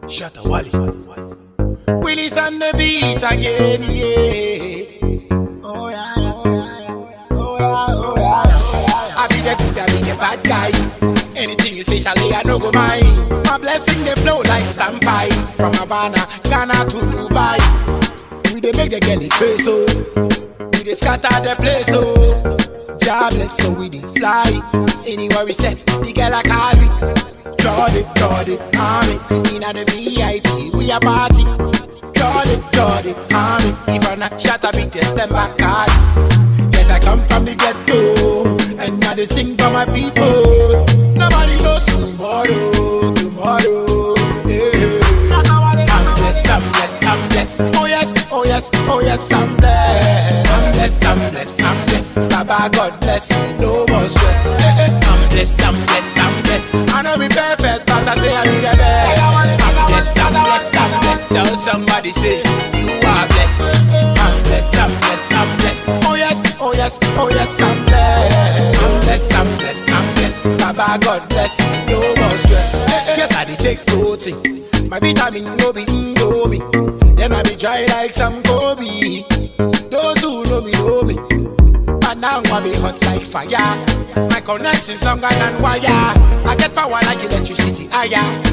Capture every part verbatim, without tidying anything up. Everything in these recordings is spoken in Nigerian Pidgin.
Shut up, Wally. Willis on the beat again, yeah. Oh yeah, oh yeah, oh yeah, oh yeah, oh yeah. I be the good, I be the bad guy. Anything you say, Charlie, I no go mind. My blessing they flow like stampede. From Havana, Ghana to Dubai. We dey make the girl pray so. We dey scatter the place so. Jobless, so we dey fly. Anywhere we set, the girl a call me. Jordy, Jordy, army. Inna the V I P, we a party. Jordy, Jordy, army. If I not shut up, it stand back hard. Yes, I come from the ghetto, and now they sing for my people. Nobody knows tomorrow, tomorrow. Yeah. I'm blessed, I'm blessed, I'm blessed. Oh yes, oh yes, oh yes, I'm blessed. I'm blessed, I'm blessed, I'm blessed. Baba God bless me, no more stress. Hey, hey. I'm blessed, I'm blessed, I'm blessed. I know be perfect, but I say I be the best. I'm blessed, I'm blessed, I'm blessed. Tell somebody say you are blessed. I'm blessed, I'm blessed, I'm blessed. Oh yes, oh yes, oh yes, I'm blessed. I'm blessed, I'm blessed, I'm blessed. Baba God bless me, no more stress. Hey, hey. Yes, I did take protein. My vitamin no be indomie. Then I be dry like some Kobe. Those who know me know me. And now I be hot like fire. My connection's longer than wire. I get power like electricity. Ah yeah.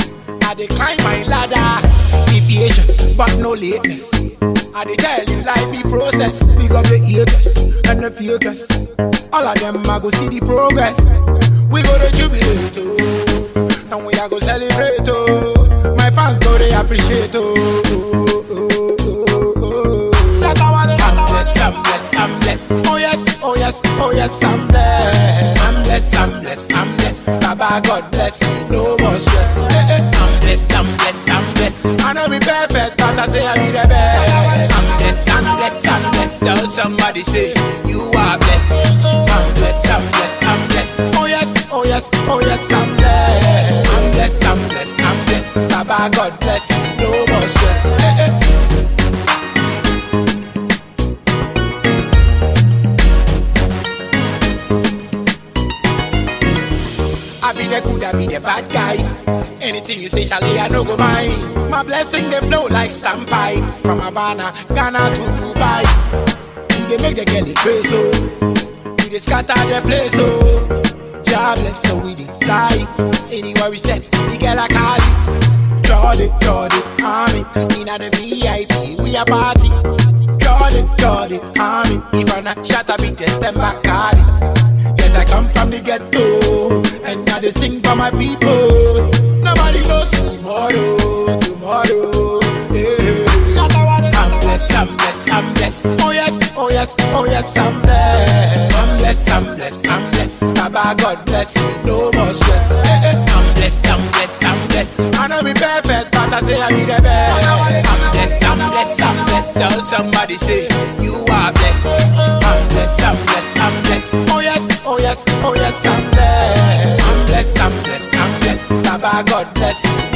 I dey climb my ladder. Be patient, but no lateness. I dey tell you like the process. Big up the haters and the fakers. All of them I go see the progress. We go to jubilate oh, and we a go celebrate oh. My fans go they appreciate oh. oh, oh, oh, oh. I'm blessed, I'm blessed, I'm blessed. Oh yes, oh yes, oh yes, I'm blessed. I'm blessed, I'm blessed, I'm blessed. Baba God bless me, no more stress. Hey, hey. I'm blessed, I'm blessed, I'm blessed. I know be perfect, but I say I be the best. I'm blessed, I'm blessed, I'm blessed. Tell somebody say you are blessed. I'm blessed, I'm blessed, I'm blessed. Oh yes, oh yes, oh yes, I'm blessed. I'm blessed, I'm blessed, I'm blessed. Baba God bless me, no more stress. Hey, hey. I be the good, I be the bad guy. Anything you say, Charlie, I no go mind. My blessing they flow like stampede. From Havana, Ghana to Dubai. We dey make the girl pray so. We dey scatter the place so. Jobless, so we dey fly. Anywhere we set, the girl a call me. Jordy, Jordy, army. Inna the V I P, we a party. Jordy, Jordy, army. If I not shut up, it stand back hard. Yes, I come from the ghetto, and now they sing for my people. Nobody knows tomorrow, tomorrow. Yeah. I'm blessed, I'm blessed, I'm blessed. Oh yes, oh yes, oh yes, I'm blessed. I'm blessed, I'm blessed, I'm blessed. Baba God bless me, no more stress. Hey, hey. I'm blessed, I'm blessed, I'm blessed. I know be perfect, but I say I be the best. I'm blessed, I'm blessed, I'm blessed. Tell somebody say you are blessed. I'm blessed, I'm blessed, I'm blessed. Oh yes, oh yes, oh yes, I'm blessed. I'm blessed, I'm blessed, I'm blessed. Baba God bless me.